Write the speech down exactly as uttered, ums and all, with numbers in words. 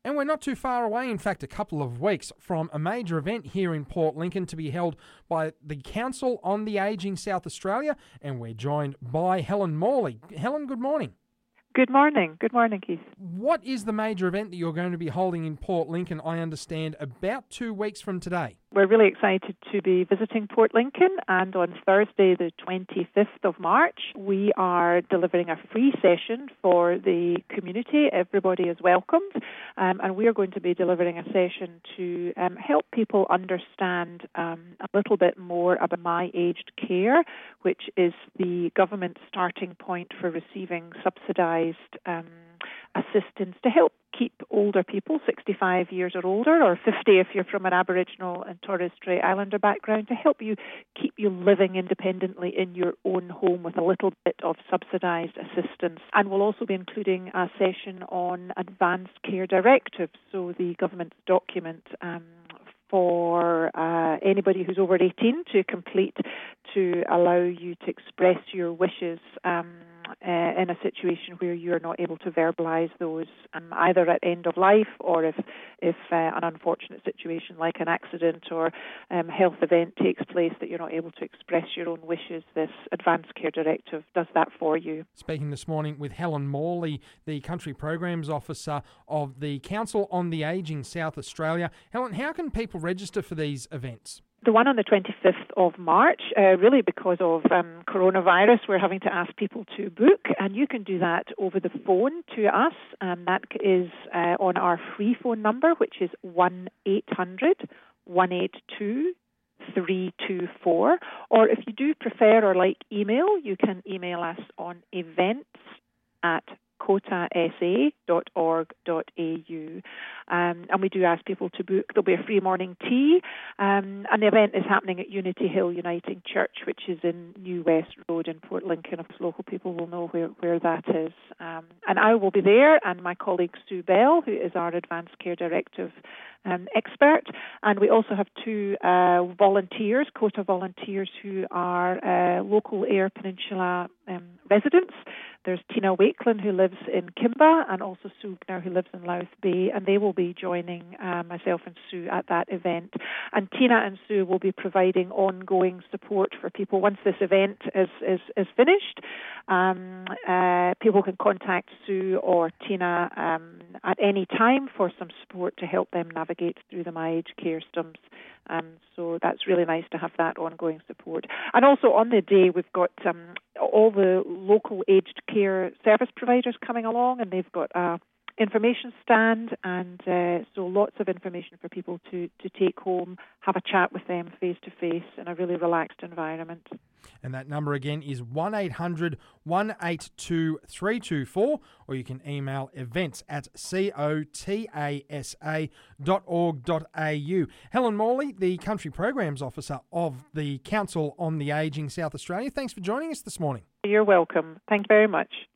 And we're not too far away, in fact, a couple of weeks from a major event here in Port Lincoln to be held by the Council on the Ageing South Australia, and we're joined by Helen Morley. Helen, good morning. Good morning. Good morning, Keith. What is the major event that you're going to be holding in Port Lincoln, I understand, about two weeks from today? We're really excited to be visiting Port Lincoln, and on Thursday, the twenty-fifth of March, we are delivering a free session for the community. Everybody is welcomed, um, and we are going to be delivering a session to um, help people understand um, a little bit more about My Aged Care, which is the government starting point for receiving subsidised um, assistance to help keep older people, sixty-five years or older, or fifty if you're from an Aboriginal and Torres Strait Islander background, to help you keep you living independently in your own home with a little bit of subsidised assistance. And we'll also be including a session on Advanced Care Directive, so the government's document um, for uh, anybody who's over eighteen to complete to allow you to express your wishes um, Uh, in a situation where you're not able to verbalise those, um, either at end of life or if if uh, an unfortunate situation like an accident or um, health event takes place that you're not able to express your own wishes. This Advanced Care Directive does that for you. Speaking this morning with Helen Morley, the Country Programs Officer of the Council on the Ageing South Australia. Helen, how can people register for these events? The one on the twenty-fifth of March, uh, really because of um, coronavirus, we're having to ask people to book, and you can do that over the phone to us. Um, that is uh, on our free phone number, which is one eight hundred, one eight two, three two four. Or if you do prefer or like email, you can email us on events at cota s a dot org dot a u. Um, and we do ask people to book. There'll be a free morning tea, um, and the event is happening at Unity Hill Uniting Church, which is in New West Road in Port Lincoln. If local people will know where, where that is. Um, and I will be there, and my colleague Sue Bell, who is our Advanced Care Directive um, expert. And we also have two uh, volunteers, Cota volunteers, who are uh, local Eyre Peninsula um, residents. There's Tina Wakelin, who lives in Kimba, and also Sue Gner, who lives in Louth Bay, and they will be joining uh, myself and Sue at that event. And Tina and Sue will be providing ongoing support for people. Once this event is, is, is finished, um, uh, people can contact Sue or Tina um, at any time for some support to help them navigate through the My Aged Care systems. Um, so that's really nice to have that ongoing support. And also on the day, we've got um, all the local aged care service providers coming along, and they've got a information stand, and uh, so lots of information for people to, to take home, have a chat with them face to face in a really relaxed environment. And that number again is one eight hundred, one eight two, three two four, or you can email events at cotasa dot org dot a u. Helen Morley, the Country Programs Officer of the Council on the Ageing South Australia, thanks for joining us this morning. You're welcome. Thank you very much.